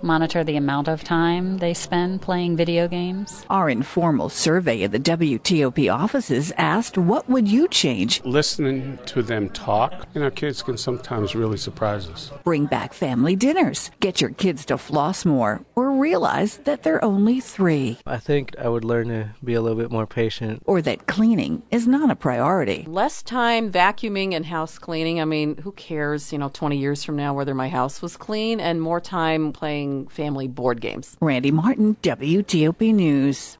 Monitor the amount of time they spend playing video games. Our informal survey of the WTOP offices asked, what would you change? Listening to them talk. Kids can sometimes really surprise us. Bring back family dinners. Get your kids to floss more or realize that they're only 3. I think I would learn to be a little bit more patient. Or that cleaning is not a priority. Less time vacuuming and house cleaning. Who cares, 20 years from now whether my house was clean, and more time playing family board games. Randy Martin, WTOP News.